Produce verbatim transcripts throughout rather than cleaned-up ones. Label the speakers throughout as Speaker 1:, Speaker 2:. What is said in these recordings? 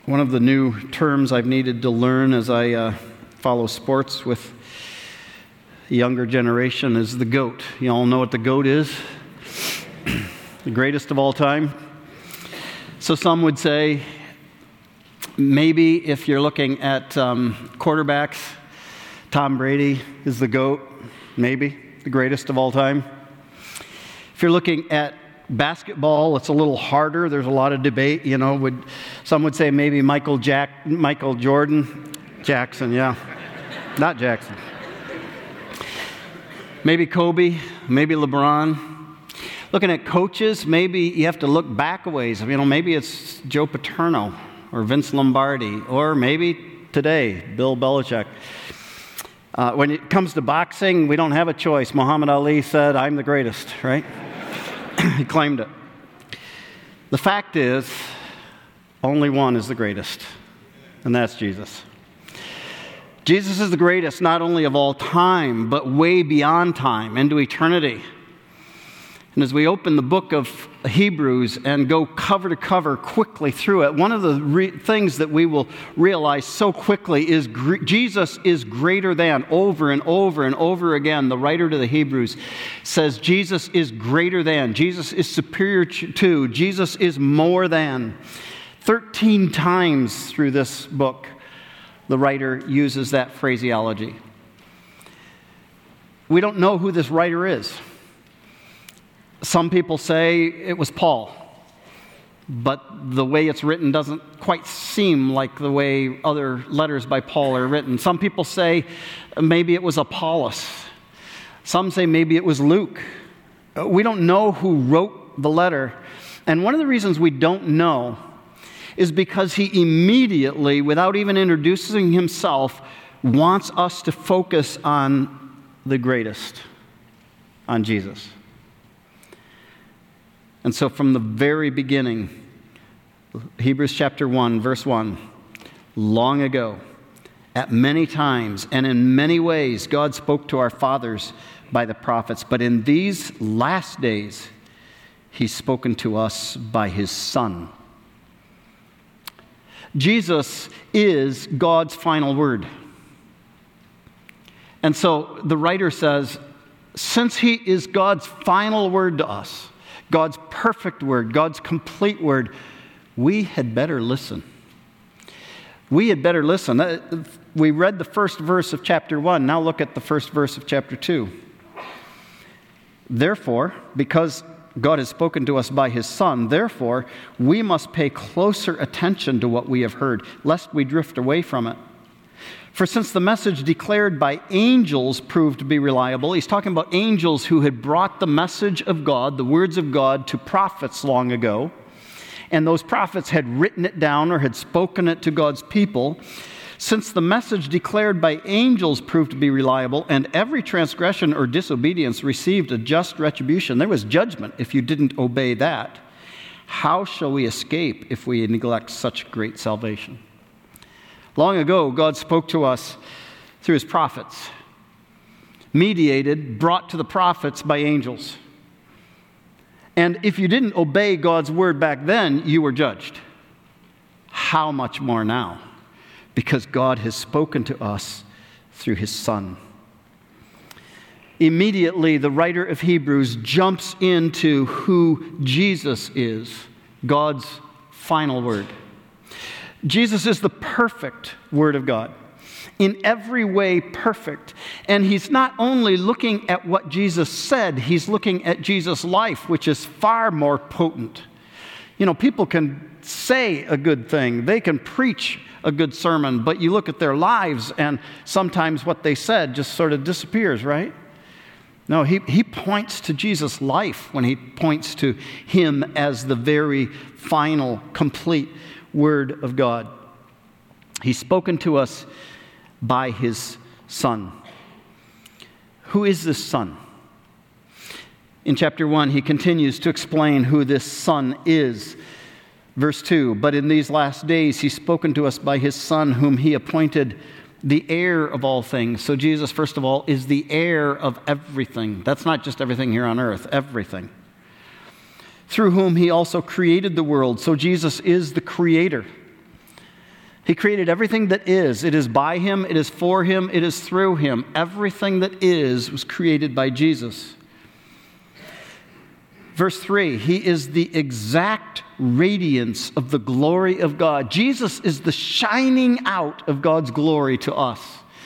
Speaker 1: One of the new terms I've needed to learn as I uh, follow sports with the younger generation is the GOAT. You all know what the GOAT is? The greatest of all time. So some would say, maybe if you're looking at um, quarterbacks, Tom Brady is the GOAT, maybe the greatest of all time. If you're looking at basketball, it's a little harder. There's a lot of debate. You know, would some would say maybe Michael Jack, Michael Jordan, Jackson, yeah, not Jackson. Maybe Kobe, maybe LeBron. Looking at coaches, maybe you have to look back a ways. You know, maybe it's Joe Paterno or Vince Lombardi, or maybe today, Bill Belichick. Uh, when it comes to boxing, we don't have a choice. Muhammad Ali said, "I'm the greatest," right? He claimed it. The fact is, only one is the greatest, and that's Jesus. Jesus is the greatest not only of all time, but way beyond time, into eternity. And as we open the book of Hebrews and go cover to cover quickly through it, one of the re- things that we will realize so quickly is gr- Jesus is greater than. Over and over and over again, the writer to the Hebrews says Jesus is greater than. Jesus is superior to. Jesus is more than. Thirteen times through this book, the writer uses that phraseology. We don't know who this writer is. Some people say it was Paul, but the way it's written doesn't quite seem like the way other letters by Paul are written. Some people say maybe it was Apollos. Some say maybe it was Luke. We don't know who wrote the letter. And one of the reasons we don't know is because he immediately, without even introducing himself, wants us to focus on the greatest, on Jesus. And so from the very beginning, Hebrews chapter one, verse one, long ago, at many times and in many ways, God spoke to our fathers by the prophets. But in these last days, he's spoken to us by his Son. Jesus is God's final word. And so the writer says, since he is God's final word to us, God's perfect word, God's complete word, we had better listen. We had better listen. We read the first verse of chapter one. Now look at the first verse of chapter two. Therefore, because God has spoken to us by his Son, therefore, we must pay closer attention to what we have heard, lest we drift away from it. For since the message declared by angels proved to be reliable, he's talking about angels who had brought the message of God, the words of God, to prophets long ago, and those prophets had written it down or had spoken it to God's people. Since the message declared by angels proved to be reliable, and every transgression or disobedience received a just retribution, there was judgment if you didn't obey that, how shall we escape if we neglect such great salvation? Long ago, God spoke to us through his prophets, mediated, brought to the prophets by angels. And if you didn't obey God's word back then, you were judged. How much more now? Because God has spoken to us through his Son. Immediately, the writer of Hebrews jumps into who Jesus is, God's final word. Jesus is the perfect Word of God, in every way perfect. And he's not only looking at what Jesus said, he's looking at Jesus' life, which is far more potent. You know, people can say a good thing, they can preach a good sermon, but you look at their lives and sometimes what they said just sort of disappears, right? No, he, he points to Jesus' life when he points to him as the very final, complete Word of God. He's spoken to us by his Son. Who is this Son? In chapter one, he continues to explain who this Son is. Verse two, but in these last days he's spoken to us by his Son, whom he appointed the heir of all things. So Jesus, first of all, is the heir of everything. That's not just everything here on earth, everything. Through whom he also created the world. So Jesus is the creator. He created everything that is. It is by him, it is for him, it is through him. Everything that is was created by Jesus. Verse three, he is the exact radiance of the glory of God. Jesus is the shining out of God's glory to us.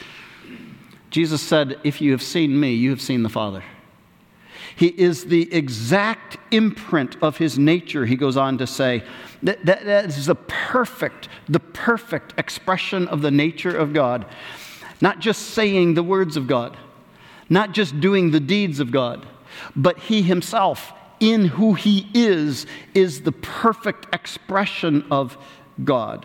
Speaker 1: Jesus said, if you have seen me, you have seen the Father. He is the exact imprint of his nature, he goes on to say. That, that, that is the perfect, the perfect expression of the nature of God. Not just saying the words of God, not just doing the deeds of God, but he himself, in who he is, is the perfect expression of God.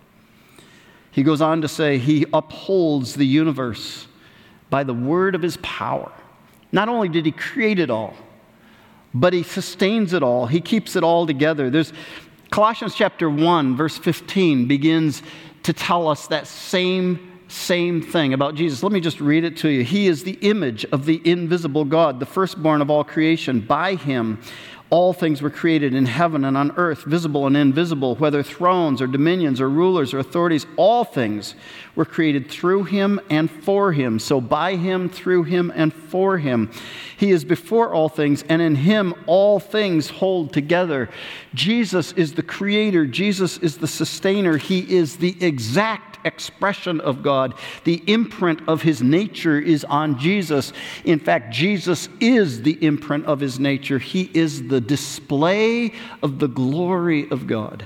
Speaker 1: He goes on to say he upholds the universe by the word of his power. Not only did he create it all, but he sustains it all. He keeps it all together. There's Colossians chapter one, verse fifteen begins to tell us that same, same thing about Jesus. Let me just read it to you. He is the image of the invisible God, the firstborn of all creation. By him, all things were created in heaven and on earth, visible and invisible, whether thrones or dominions or rulers or authorities. All things were created through him and for him. So by him, through him, and for him. He is before all things, and in him all things hold together. Jesus is the creator. Jesus is the sustainer. He is the exact expression of God. The imprint of his nature is on Jesus. In fact, Jesus is the imprint of his nature. He is the display of the glory of God.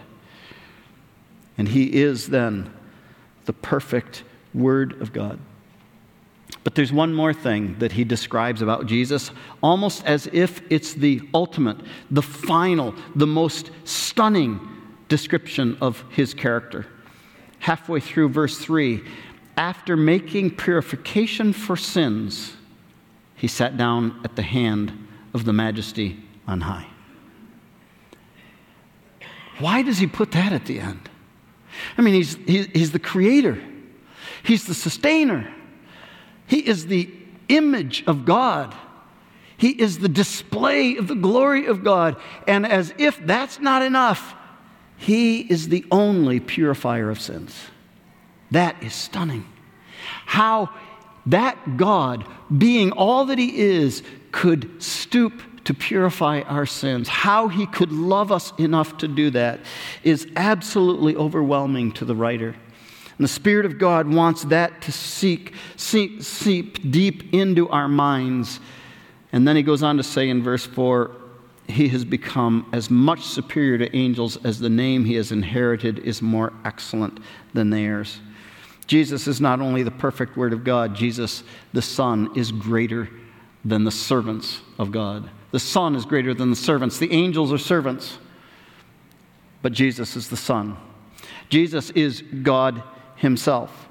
Speaker 1: And he is then the perfect Word of God. But there's one more thing that he describes about Jesus, almost as if it's the ultimate, the final, the most stunning description of his character. Halfway through verse three, after making purification for sins, he sat down at the hand of the Majesty on high. Why does he put that at the end? I mean, he's, he, he's the creator. He's the sustainer. He is the image of God. He is the display of the glory of God. And as if that's not enough, he is the only purifier of sins. That is stunning. How that God, being all that he is, could stoop to purify our sins. How he could love us enough to do that is absolutely overwhelming to the writer. And the Spirit of God wants that to seek, seep, seep deep into our minds. And then he goes on to say in verse four, he has become as much superior to angels as the name he has inherited is more excellent than theirs. Jesus is not only the perfect Word of God, Jesus, the Son, is greater than the servants of God. The Son is greater than the servants. The angels are servants, but Jesus is the Son. Jesus is God himself.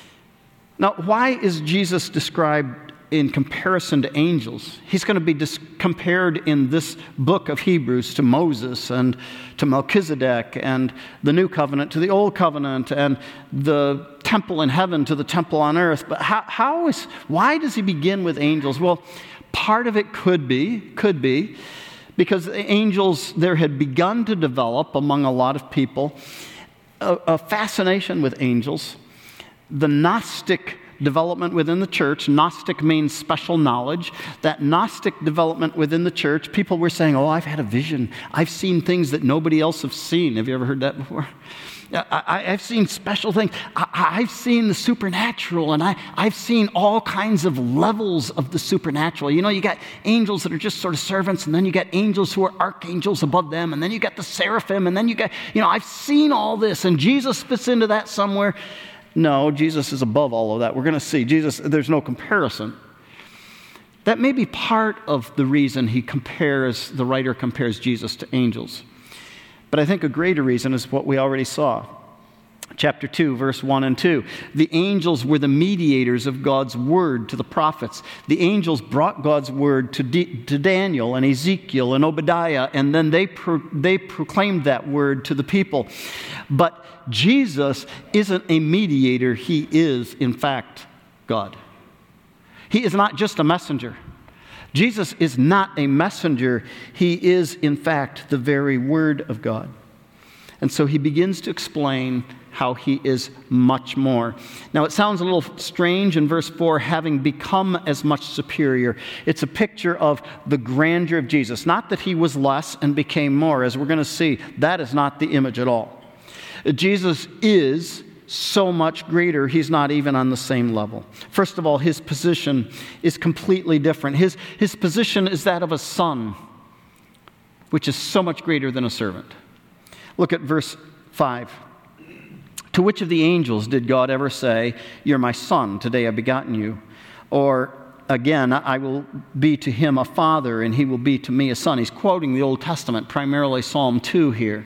Speaker 1: Now, why is Jesus described in comparison to angels? He's going to be dis- compared in this book of Hebrews to Moses and to Melchizedek and the New Covenant to the Old Covenant and the temple in heaven to the temple on earth. But how, how is, why does he begin with angels? Well, part of it could be, could be, because angels, there had begun to develop among a lot of people a, a fascination with angels. The Gnostic development within the church, Gnostic means special knowledge. That Gnostic development within the church, people were saying, oh, I've had a vision. I've seen things that nobody else has seen. Have you ever heard that before? I, I've seen special things. I, I've seen the supernatural, and I, I've seen all kinds of levels of the supernatural. You know, you got angels that are just sort of servants, and then you got angels who are archangels above them, and then you got the seraphim, and then you got, you know, I've seen all this, and Jesus fits into that somewhere. No, Jesus is above all of that. We're going to see. Jesus, there's no comparison. That may be part of the reason he compares, the writer compares Jesus to angels. But I think a greater reason is what we already saw. Chapter two, verse one and two. The angels were the mediators of God's word to the prophets. The angels brought God's word to, D- to Daniel and Ezekiel and Obadiah, and then they, pro- they proclaimed that word to the people. But Jesus isn't a mediator. He is, in fact, God. He is not just a messenger. Jesus is not a messenger. He is, in fact, the very Word of God. And so he begins to explain how he is much more. Now, it sounds a little strange in verse four, having become as much superior. It's a picture of the grandeur of Jesus. Not that he was less and became more. As we're going to see, that is not the image at all. Jesus is so much greater, he's not even on the same level. First of all, his position is completely different. His, his position is that of a son, which is so much greater than a servant. Look at verse five. To which of the angels did God ever say, "You're my son, today I've begotten you"? Or again, "I will be to him a father, and he will be to me a son"? He's quoting the Old Testament, primarily Psalm two here.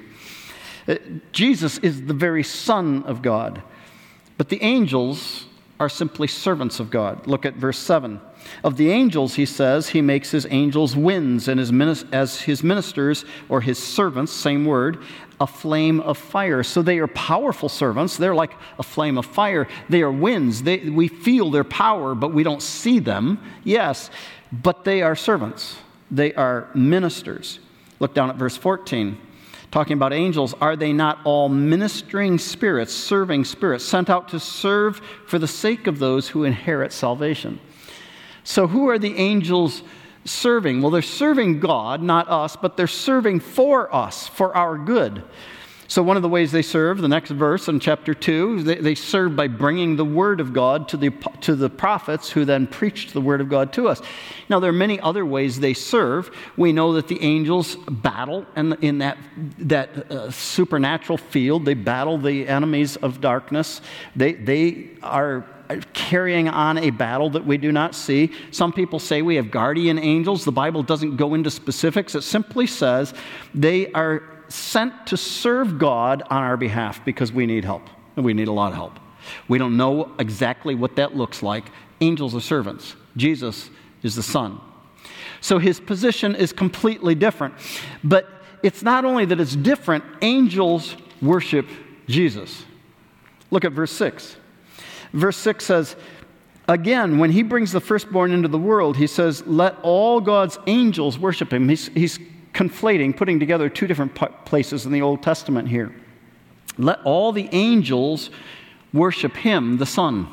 Speaker 1: Jesus is the very Son of God. But the angels are simply servants of God. Look at verse seven. Of the angels, he says, he makes his angels winds, and his minis- as his ministers, or his servants, same word, a flame of fire. So they are powerful servants. They're like a flame of fire. They are winds. They, we feel their power, but we don't see them. Yes, but they are servants. They are ministers. Look down at verse fourteen. Talking about angels, are they not all ministering spirits, serving spirits, sent out to serve for the sake of those who inherit salvation? So who are the angels serving? Well, they're serving God, not us, but they're serving for us, for our good. So one of the ways they serve, the next verse in chapter two, they, they serve by bringing the word of God to the, to the prophets who then preached the word of God to us. Now, there are many other ways they serve. We know that the angels battle, and in that, that uh, supernatural field, they battle the enemies of darkness. They, they are carrying on a battle that we do not see. Some people say we have guardian angels. The Bible doesn't go into specifics. It simply says they are sent to serve God on our behalf because we need help, and we need a lot of help. We don't know exactly what that looks like. Angels are servants. Jesus is the Son. So his position is completely different. But it's not only that it's different, angels worship Jesus. Look at verse six. Verse six says, again, when he brings the firstborn into the world, he says, let all God's angels worship him. He's, he's conflating, putting together two different places in the Old Testament here. Let all the angels worship him, the Son.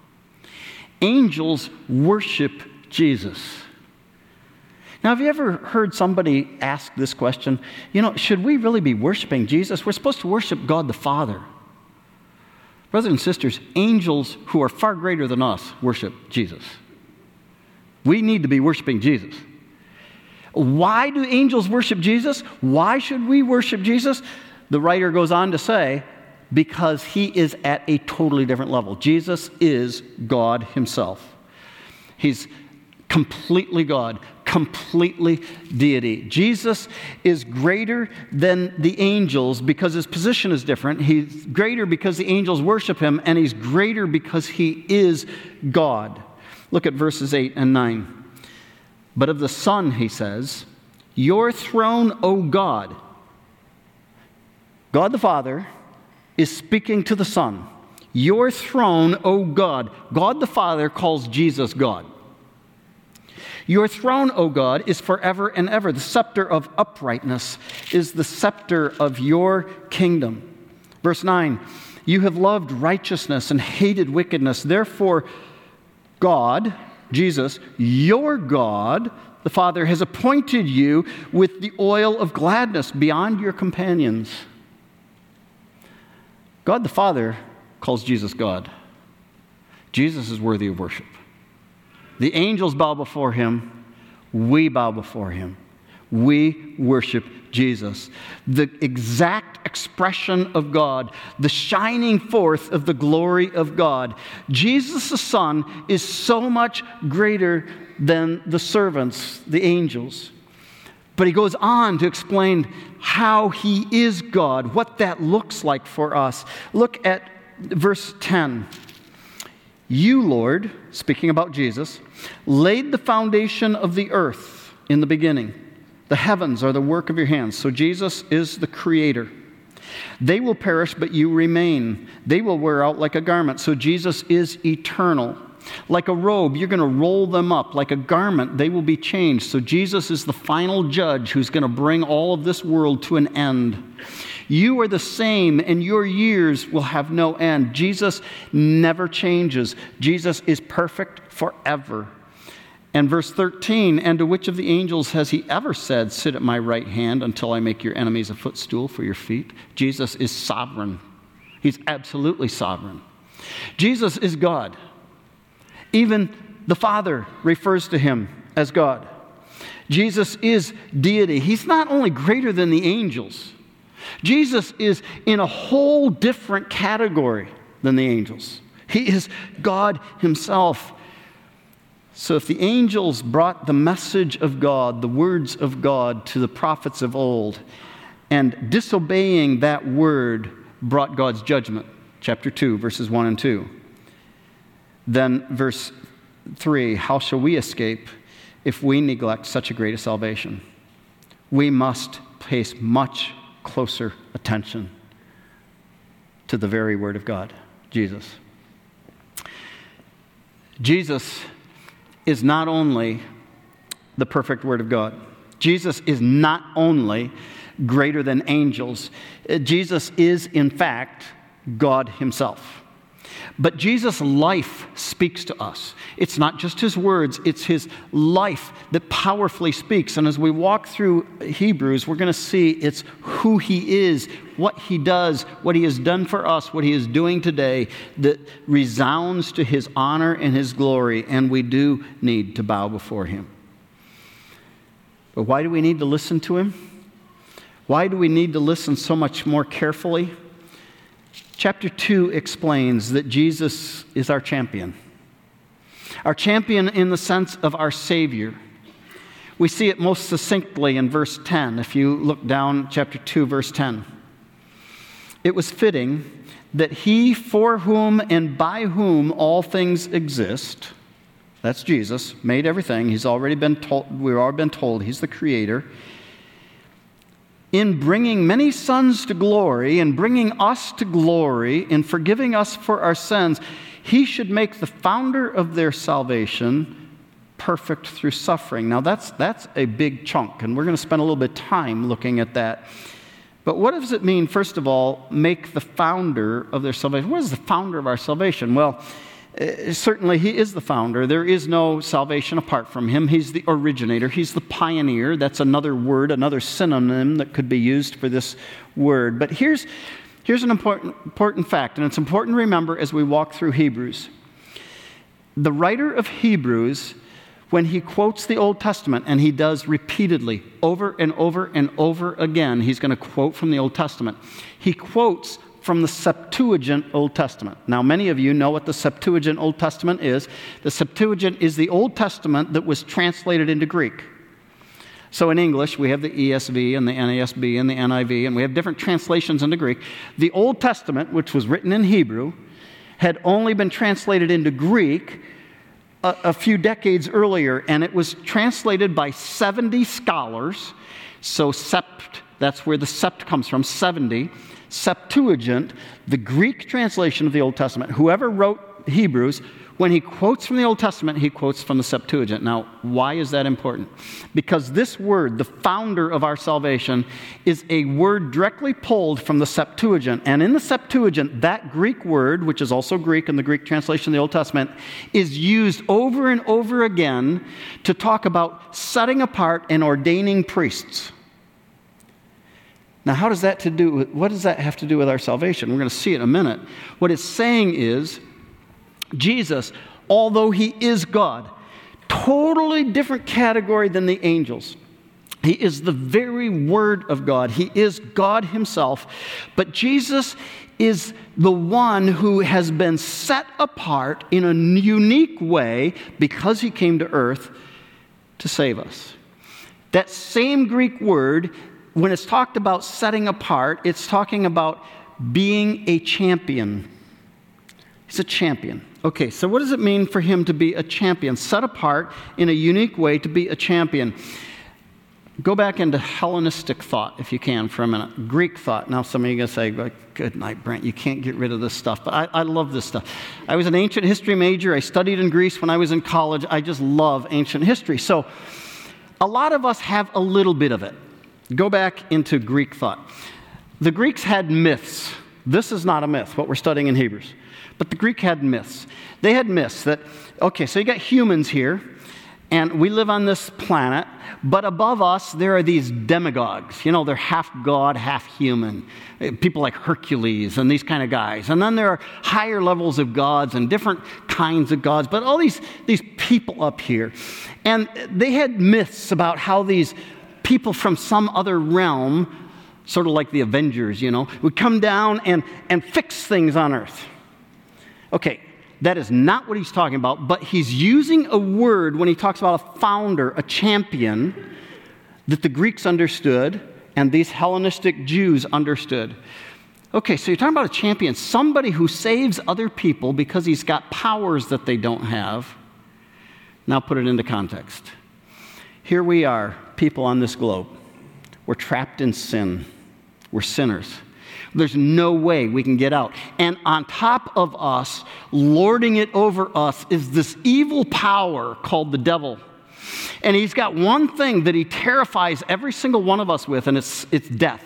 Speaker 1: Angels worship Jesus. Now, have you ever heard somebody ask this question? You know, should we really be worshiping Jesus? We're supposed to worship God the Father. Brothers and sisters, angels who are far greater than us worship Jesus. We need to be worshiping Jesus. Why do angels worship Jesus? Why should we worship Jesus? The writer goes on to say, because he is at a totally different level. Jesus is God himself. He's completely God, completely deity. Jesus is greater than the angels because his position is different. He's greater because the angels worship him, and he's greater because he is God. Look at verses eight and nine. But of the Son, he says, your throne, O God. God the Father is speaking to the Son. Your throne, O God. God the Father calls Jesus God. Your throne, O God, is forever and ever. The scepter of uprightness is the scepter of your kingdom. Verse nine, you have loved righteousness and hated wickedness. Therefore, God, Jesus, your God, the Father, has appointed you with the oil of gladness beyond your companions. God the Father calls Jesus God. Jesus is worthy of worship. The angels bow before him. We bow before him. We worship Jesus. The exact expression of God, the shining forth of the glory of God. Jesus the Son is so much greater than the servants, the angels. But he goes on to explain how he is God, what that looks like for us. Look at verse ten. You, Lord, speaking about Jesus, laid the foundation of the earth in the beginning. The heavens are the work of your hands. So Jesus is the creator. They will perish, but you remain. They will wear out like a garment. So Jesus is eternal. Like a robe, you're going to roll them up. Like a garment, they will be changed. So Jesus is the final judge who's going to bring all of this world to an end. You are the same, and your years will have no end. Jesus never changes. Jesus is perfect forever. And verse thirteen, and to which of the angels has he ever said, sit at my right hand until I make your enemies a footstool for your feet? Jesus is sovereign. He's absolutely sovereign. Jesus is God. Even the Father refers to him as God. Jesus is deity. He's not only greater than the angels. Jesus is in a whole different category than the angels. He is God himself. So if the angels brought the message of God, the words of God to the prophets of old, and disobeying that word brought God's judgment, chapter two, verses one and two, then verse three, how shall we escape if we neglect such a great salvation? We must pay much closer attention to the very word of God, Jesus. Jesus is not only the perfect word of God. Jesus is not only greater than angels. Jesus is, in fact, God himself. But Jesus' life speaks to us. It's not just his words, it's his life that powerfully speaks. And as we walk through Hebrews, we're going to see it's who he is, what he does, what he has done for us, what he is doing today that resounds to his honor and his glory, and we do need to bow before him. But why do we need to listen to him? Why do we need to listen so much more carefully? Chapter two explains that Jesus is our champion. Our champion in the sense of our Savior. We see it most succinctly in verse ten. If you look down chapter two, verse ten. It was fitting that he for whom and by whom all things exist, that's Jesus, made everything. He's already been told, we've already been told he's the creator. In bringing many sons to glory, in bringing us to glory, in forgiving us for our sins, he should make the founder of their salvation perfect through suffering. Now that's, that's a big chunk, and we're going to spend a little bit of time looking at that. But what does it mean, first of all, make the founder of their salvation? What is the founder of our salvation? Well, Uh, certainly, he is the founder. There is no salvation apart from him. He's the originator. He's the pioneer. That's another word, another synonym that could be used for this word. But here's, here's an important, important fact, and it's important to remember as we walk through Hebrews. The writer of Hebrews, when he quotes the Old Testament, and he does repeatedly, over and over and over again, he's going to quote from the Old Testament. He quotes from the Septuagint Old Testament. Now, many of you know what the Septuagint Old Testament is. The Septuagint is the Old Testament that was translated into Greek. So in English, we have the E S V and the N A S B and the N I V, and we have different translations into Greek. The Old Testament, which was written in Hebrew, had only been translated into Greek a, a few decades earlier, and it was translated by seventy scholars. So sept, that's where the sept comes from, seventy. Septuagint, the Greek translation of the Old Testament. Whoever wrote Hebrews, when he quotes from the Old Testament, he quotes from the Septuagint. Now, why is that important? Because this word, the founder of our salvation, is a word directly pulled from the Septuagint. And in the Septuagint, that Greek word, which is also Greek in the Greek translation of the Old Testament, is used over and over again to talk about setting apart and ordaining priests. Now, how does that to do with, what does that have to do with our salvation? We're going to see it in a minute. What it's saying is, Jesus, although he is God, totally different category than the angels. He is the very Word of God. He is God himself. But Jesus is the one who has been set apart in a unique way because he came to earth to save us. That same Greek word, when it's talked about setting apart, it's talking about being a champion. He's a champion. Okay, so what does it mean for him to be a champion? Set apart in a unique way to be a champion. Go back into Hellenistic thought, if you can, for a minute. Greek thought. Now, some of you are going to say, good night, Brent, you can't get rid of this stuff. But I, I love this stuff. I was an ancient history major. I studied in Greece when I was in college. I just love ancient history. So a lot of us have a little bit of it. Go back into Greek thought. The Greeks had myths. This is not a myth, what we're studying in Hebrews. But the Greek had myths. They had myths that, okay, so you got humans here, and we live on this planet, but above us, there are these demigods. You know, they're half God, half human. People like Hercules and these kind of guys. And then there are higher levels of gods and different kinds of gods, but all these, these people up here. And they had myths about how these people from some other realm, sort of like the Avengers, you know, would come down and, and fix things on earth. Okay, that is not what he's talking about, but he's using a word when he talks about a founder, a champion, that the Greeks understood and these Hellenistic Jews understood. Okay, so you're talking about a champion, somebody who saves other people because he's got powers that they don't have. Now put it into context. Here we are, people on this globe. We're trapped in sin. We're sinners. There's no way we can get out. And on top of us, lording it over us, is this evil power called the devil. And he's got one thing that he terrifies every single one of us with, and it's, it's death.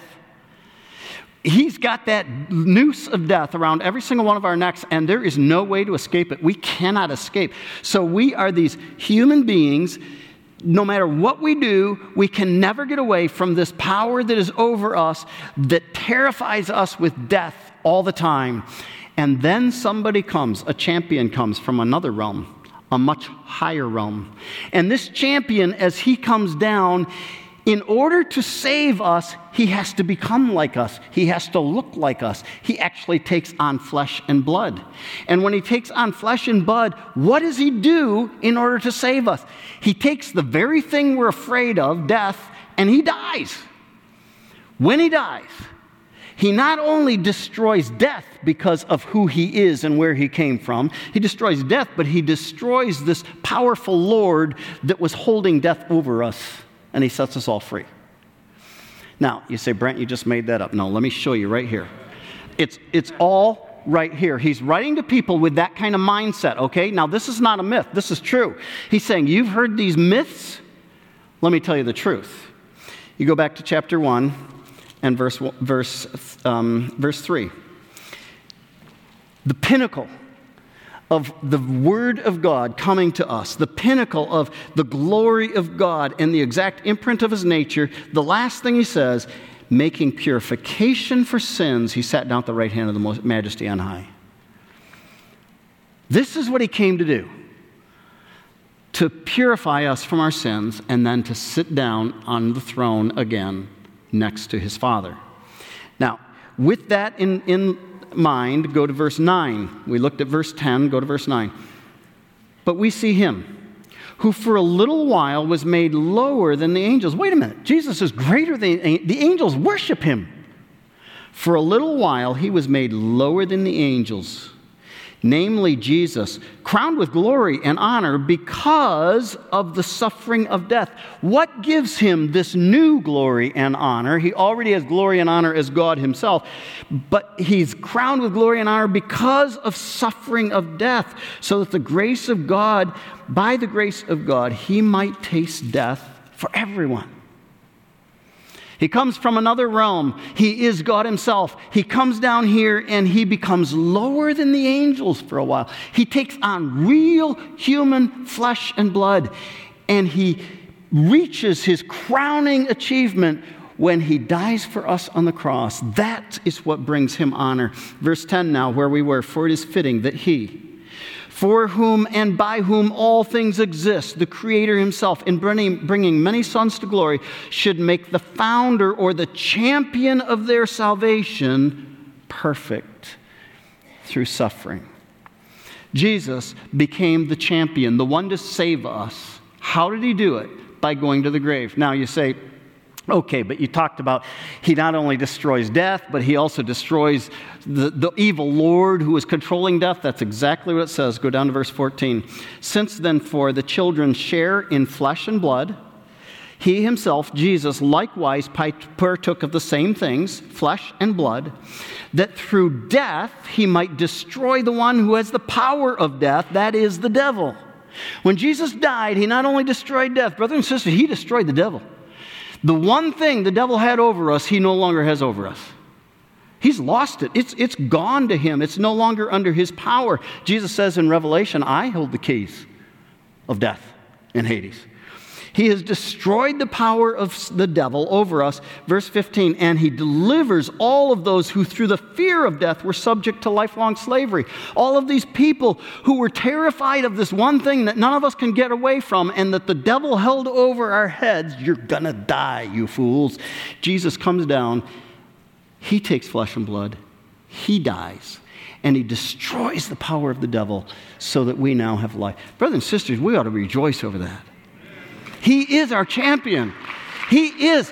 Speaker 1: He's got that noose of death around every single one of our necks, and there is no way to escape it. We cannot escape. So we are these human beings. No matter what we do, we can never get away from this power that is over us that terrifies us with death all the time. And then somebody comes, a champion comes from another realm, a much higher realm. And this champion, as he comes down, in order to save us, he has to become like us. He has to look like us. He actually takes on flesh and blood. And when he takes on flesh and blood, what does he do in order to save us? He takes the very thing we're afraid of, death, and he dies. When he dies, he not only destroys death because of who he is and where he came from, he destroys death, but he destroys this powerful Lord that was holding death over us. And he sets us all free. Now, you say, Brent, you just made that up. No, let me show you right here. It's, it's all right here. He's writing to people with that kind of mindset, okay? Now, this is not a myth. This is true. He's saying, you've heard these myths? Let me tell you the truth. You go back to chapter one and verse, verse, um, verse three. The pinnacle of the Word of God coming to us, the pinnacle of the glory of God and the exact imprint of His nature, the last thing He says, making purification for sins, He sat down at the right hand of the Majesty on high. This is what He came to do, to purify us from our sins and then to sit down on the throne again next to His Father. Now, with that in, in mind, go to verse nine. We looked at verse ten, go to verse nine. But we see Him, who for a little while was made lower than the angels. Wait a minute, Jesus is greater than the angels. Worship Him. For a little while He was made lower than the angels, namely Jesus, crowned with glory and honor because of the suffering of death. What gives Him this new glory and honor? He already has glory and honor as God Himself, but He's crowned with glory and honor because of suffering of death, so that the grace of God, by the grace of God, He might taste death for everyone. He comes from another realm. He is God Himself. He comes down here and He becomes lower than the angels for a while. He takes on real human flesh and blood, and He reaches His crowning achievement when He dies for us on the cross. That is what brings Him honor. Verse ten now, where we were, for it is fitting that He, for whom and by whom all things exist, the Creator Himself, in bringing, bringing many sons to glory, should make the founder or the champion of their salvation perfect through suffering. Jesus became the champion, the one to save us. How did He do it? By going to the grave. Now you say, okay, but you talked about He not only destroys death, but He also destroys the, the evil Lord who is controlling death. That's exactly what it says. Go down to verse fourteen. Since then, for the children share in flesh and blood, He Himself, Jesus, likewise partook of the same things, flesh and blood, that through death He might destroy the one who has the power of death, that is, the devil. When Jesus died, He not only destroyed death, brother and sister, He destroyed the devil. The one thing the devil had over us, he no longer has over us. He's lost it. It's, it's gone to him. It's no longer under his power. Jesus says in Revelation, I hold the keys of death and Hades. He has destroyed the power of the devil over us. Verse fifteen, and he delivers all of those who through the fear of death were subject to lifelong slavery. All of these people who were terrified of this one thing that none of us can get away from and that the devil held over our heads. You're gonna die, you fools. Jesus comes down. He takes flesh and blood. He dies. And he destroys the power of the devil so that we now have life. Brothers and sisters, we ought to rejoice over that. He is our champion. He is.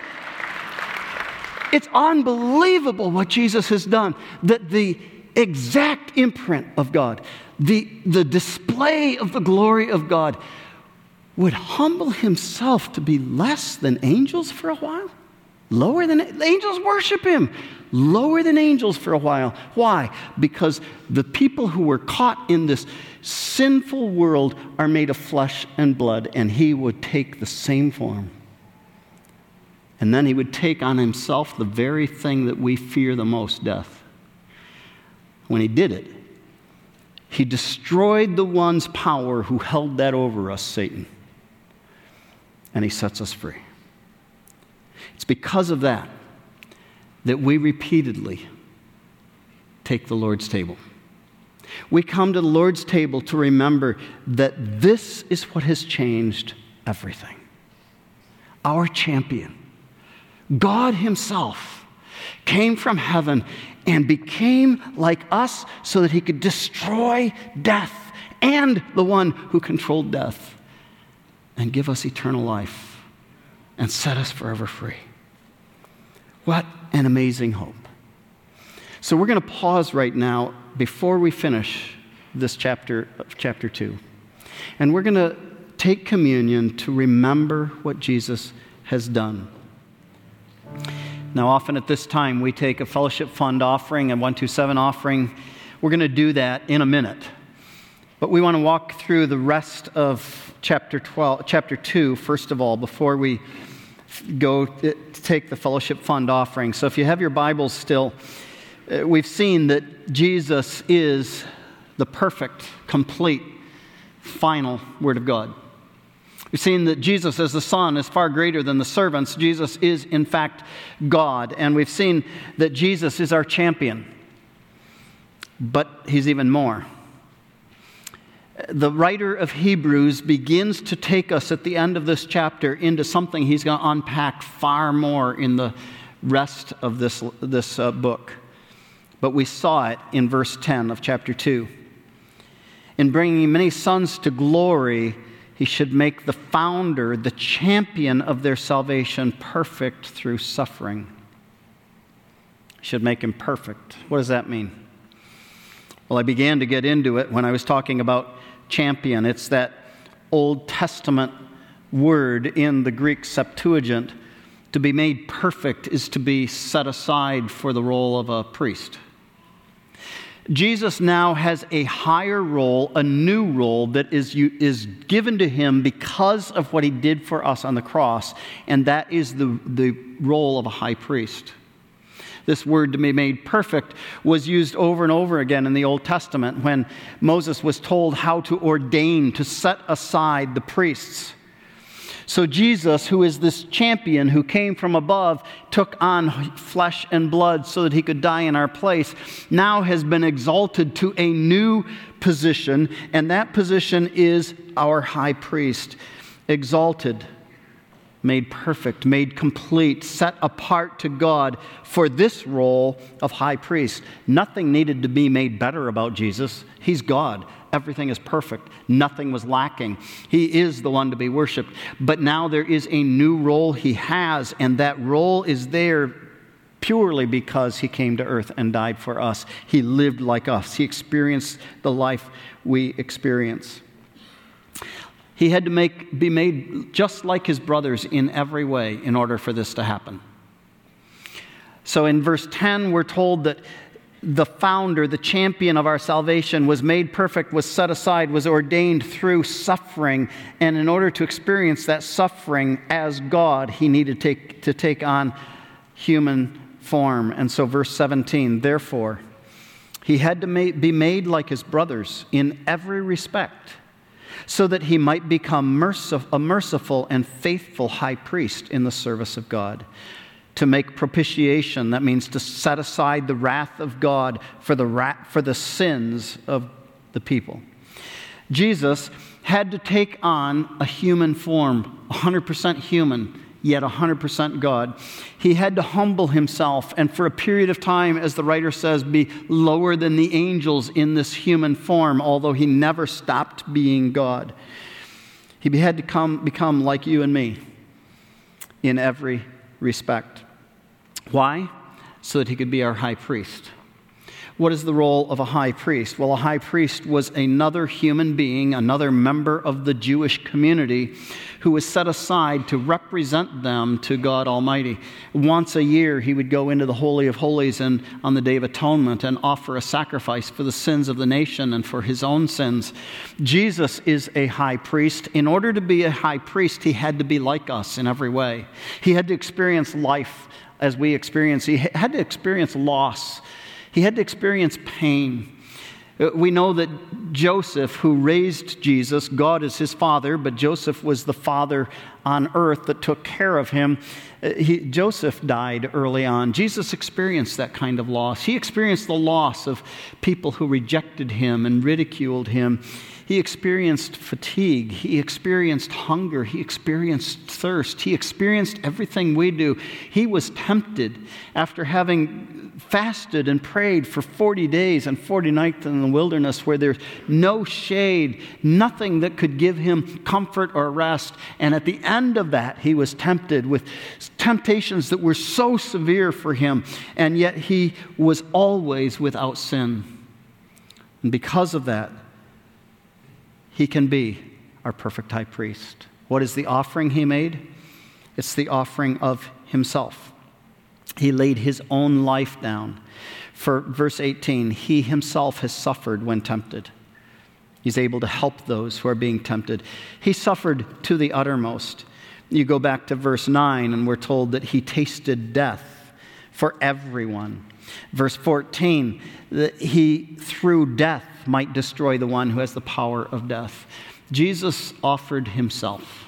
Speaker 1: It's unbelievable what Jesus has done. That the exact imprint of God, the, the display of the glory of God, would humble himself to be less than angels for a while. Lower than angels worship him. Lower than angels for a while. Why? Because the people who were caught in this sinful world are made of flesh and blood, and he would take the same form. And then he would take on himself the very thing that we fear the most, death. When he did it, he destroyed the one's power who held that over us, Satan. And he sets us free. It's because of that that we repeatedly take the Lord's table. We come to the Lord's table to remember that this is what has changed everything. Our champion, God himself, came from heaven and became like us so that he could destroy death and the one who controlled death and give us eternal life and set us forever free. What an amazing hope. So we're going to pause right now before we finish this chapter of chapter two. And we're going to take communion to remember what Jesus has done. Now, often at this time, we take a fellowship fund offering, a one two seven offering. We're going to do that in a minute. But we want to walk through the rest of chapter twelve, chapter two, first of all, before we go to take the fellowship fund offering. So if you have your Bibles still, we've seen that Jesus is the perfect, complete, final Word of God. We've seen that Jesus as the Son is far greater than the servants. Jesus is, in fact, God. And we've seen that Jesus is our champion. But he's even more. The writer of Hebrews begins to take us at the end of this chapter into something he's going to unpack far more in the rest of this, this uh, book. But we saw it in verse ten of chapter two. In bringing many sons to glory, he should make the founder, the champion of their salvation, perfect through suffering. He should make him perfect. What does that mean? Well, I began to get into it when I was talking about champion. It's that Old Testament word in the Greek Septuagint. To be made perfect is to be set aside for the role of a priest. Jesus now has a higher role, a new role that is, is given to him because of what he did for us on the cross, and that is the, the role of a high priest. This word, to be made perfect, was used over and over again in the Old Testament when Moses was told how to ordain, to set aside the priests. So Jesus, who is this champion who came from above, took on flesh and blood so that he could die in our place, now has been exalted to a new position, and that position is our high priest, exalted, made perfect, made complete, set apart to God for this role of high priest. Nothing needed to be made better about Jesus. He's God. Everything is perfect. Nothing was lacking. He is the one to be worshiped. But now there is a new role he has, and that role is there purely because he came to earth and died for us. He lived like us. He experienced the life we experience. He had to make, be made just like his brothers in every way in order for this to happen. So in verse ten, we're told that the founder, the champion of our salvation, was made perfect, was set aside, was ordained through suffering. And in order to experience that suffering as God, he needed to take, to take on human form. And so verse seventeen, therefore, he had to ma- be made like his brothers in every respect, so that he might become mercif- a merciful and faithful high priest in the service of God, to make propitiation. That means to set aside the wrath of God for the ra- for the sins of the people. Jesus had to take on a human form, one hundred percent human, yet one hundred percent God. He had to humble himself and for a period of time, as the writer says, be lower than the angels in this human form, although he never stopped being God. He had to come, become like you and me in every respect. Why? So that he could be our high priest. What is the role of a high priest? Well, a high priest was another human being, another member of the Jewish community who was set aside to represent them to God Almighty. Once a year, he would go into the Holy of Holies and on the Day of Atonement and offer a sacrifice for the sins of the nation and for his own sins. Jesus is a high priest. In order to be a high priest, he had to be like us in every way. He had to experience life as we experience. He had to experience loss. He had to experience pain. We know that Joseph, who raised Jesus, God is his father, but Joseph was the father on earth that took care of him. He, Joseph died early on. Jesus experienced that kind of loss. He experienced the loss of people who rejected him and ridiculed him. He experienced fatigue. He experienced hunger. He experienced thirst. He experienced everything we do. He was tempted after having fasted and prayed for forty days and forty nights in the wilderness where there's no shade, nothing that could give him comfort or rest. And at the end of that, he was tempted with temptations that were so severe for him, and yet he was always without sin. And because of that, he can be our perfect high priest. What is the offering he made? It's the offering of himself. He laid his own life down. For verse eighteen, he himself has suffered when tempted. He's able to help those who are being tempted. He suffered to the uttermost. You go back to verse nine, and we're told that he tasted death for everyone. Verse fourteen, that he, through death, might destroy the one who has the power of death. Jesus offered himself,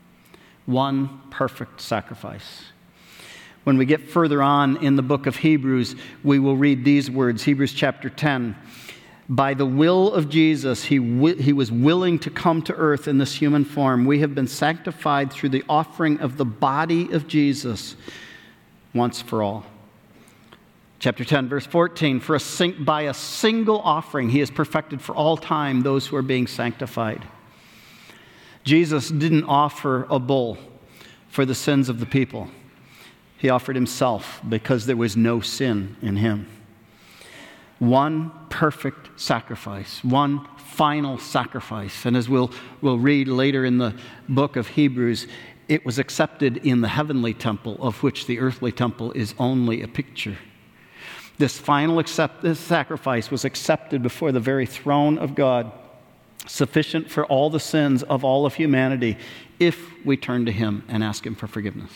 Speaker 1: one perfect sacrifice. When we get further on in the book of Hebrews, we will read these words, Hebrews chapter ten. By the will of Jesus, he, wi- he was willing to come to earth in this human form. We have been sanctified through the offering of the body of Jesus once for all. Chapter ten, verse fourteen, for a sing- by a single offering, he has perfected for all time those who are being sanctified. Jesus didn't offer a bull for the sins of the people. He offered himself because there was no sin in him. One perfect sacrifice, one final sacrifice. And as we'll, we'll read later in the book of Hebrews, it was accepted in the heavenly temple, of which the earthly temple is only a picture. This final accept, this sacrifice was accepted before the very throne of God, sufficient for all the sins of all of humanity, if we turn to him and ask him for forgiveness.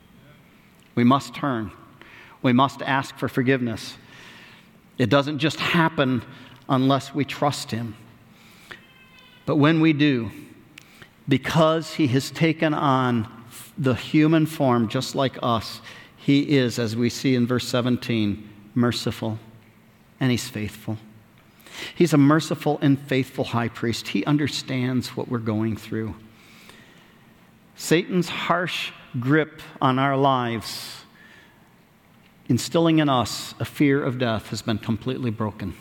Speaker 1: We must turn. We must ask for forgiveness. It doesn't just happen unless we trust him. But when we do, because he has taken on the human form just like us, he is, as we see in verse seventeen, merciful, and he's faithful. He's a merciful and faithful high priest. He understands what we're going through. Satan's harsh grip on our lives, instilling in us a fear of death, has been completely broken.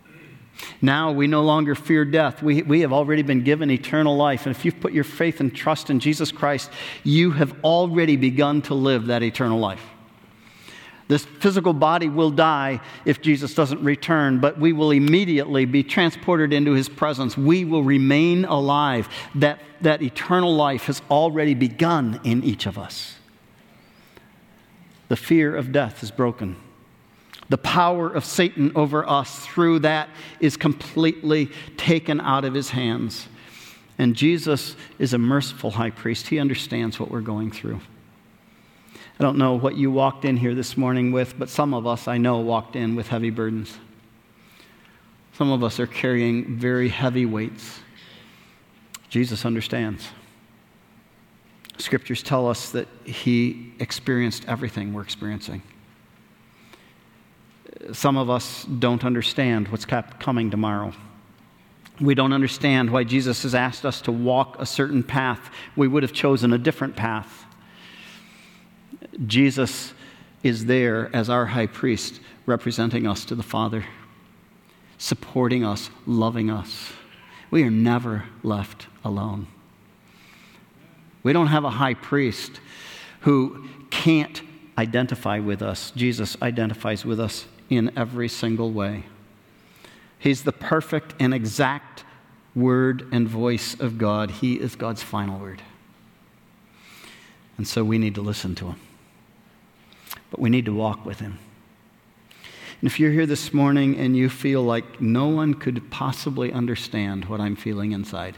Speaker 1: Now we no longer fear death. We, we have already been given eternal life. And if you've put your faith and trust in Jesus Christ, you have already begun to live that eternal life. This physical body will die if Jesus doesn't return, but we will immediately be transported into his presence. We will remain alive. That, that eternal life has already begun in each of us. The fear of death is broken. The power of Satan over us through that is completely taken out of his hands. And Jesus is a merciful high priest. He understands what we're going through. I don't know what you walked in here this morning with, but some of us, I know, walked in with heavy burdens. Some of us are carrying very heavy weights. Jesus understands. Scriptures tell us that he experienced everything we're experiencing. Some of us don't understand what's coming tomorrow. We don't understand why Jesus has asked us to walk a certain path. We would have chosen a different path. Jesus is there as our high priest, representing us to the Father, supporting us, loving us. We are never left alone. We don't have a high priest who can't identify with us. Jesus identifies with us in every single way. He's the perfect and exact word and voice of God. He is God's final word. And so we need to listen to him. But we need to walk with him. And if you're here this morning and you feel like no one could possibly understand what I'm feeling inside,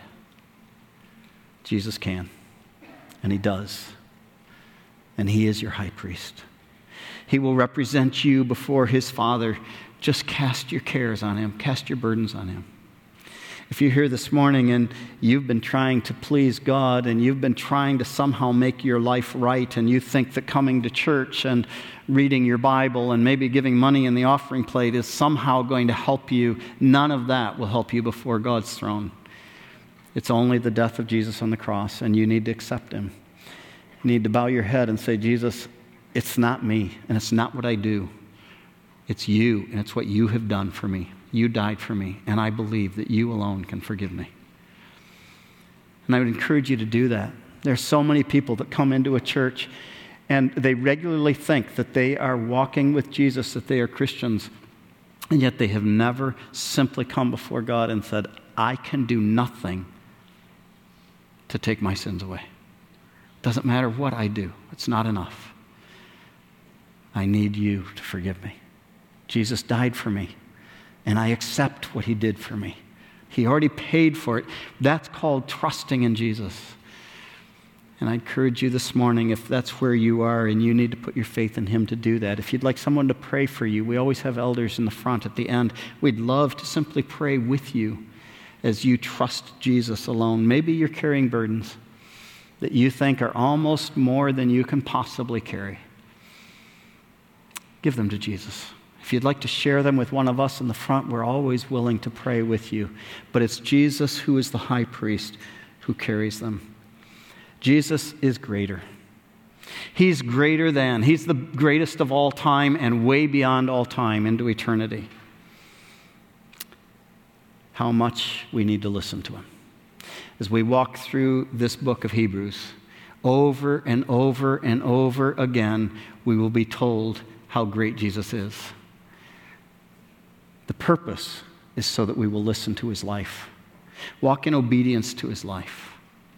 Speaker 1: Jesus can. And he does. And he is your high priest. He will represent you before his Father. Just cast your cares on him. Cast your burdens on him. If you're here this morning and you've been trying to please God and you've been trying to somehow make your life right, and you think that coming to church and reading your Bible and maybe giving money in the offering plate is somehow going to help you, none of that will help you before God's throne. It's only the death of Jesus on the cross, and you need to accept him. You need to bow your head and say, Jesus, it's not me, and it's not what I do. It's you, and it's what you have done for me. You died for me, and I believe that you alone can forgive me. And I would encourage you to do that. There are so many people that come into a church, and they regularly think that they are walking with Jesus, that they are Christians, and yet they have never simply come before God and said, I can do nothing to take my sins away. Doesn't matter what I do. It's not enough. I need you to forgive me. Jesus died for me, and I accept what he did for me. He already paid for it. That's called trusting in Jesus. And I encourage you this morning, if that's where you are and you need to put your faith in him to do that, if you'd like someone to pray for you, we always have elders in the front at the end. We'd love to simply pray with you as you trust Jesus alone. Maybe you're carrying burdens that you think are almost more than you can possibly carry. Give them to Jesus. If you'd like to share them with one of us in the front, we're always willing to pray with you. But it's Jesus who is the high priest who carries them. Jesus is greater. He's greater than. He's the greatest of all time and way beyond all time into eternity. How much we need to listen to him. As we walk through this book of Hebrews, over and over and over again, we will be told how great Jesus is. The purpose is so that we will listen to his life, walk in obedience to his life.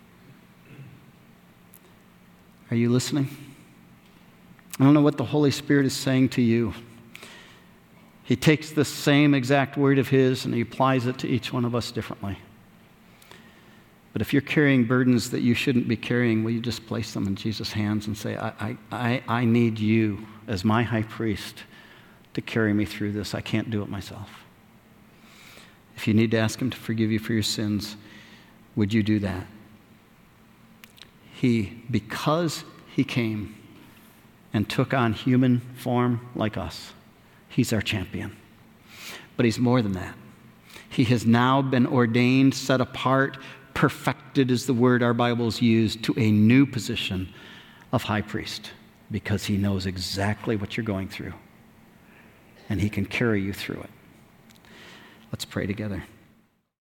Speaker 1: Are you listening? I don't know what the Holy Spirit is saying to you. He takes the same exact word of his and he applies it to each one of us differently. But if you're carrying burdens that you shouldn't be carrying, will you just place them in Jesus' hands and say, I, I, I need you as my high priest to carry me through this. I can't do it myself. If you need to ask him to forgive you for your sins, would you do that? He, because he came and took on human form like us, he's our champion. But he's more than that. He has now been ordained, set apart, perfected is the word our Bibles use, to a new position of high priest, because he knows exactly what you're going through, and he can carry you through it. Let's pray together.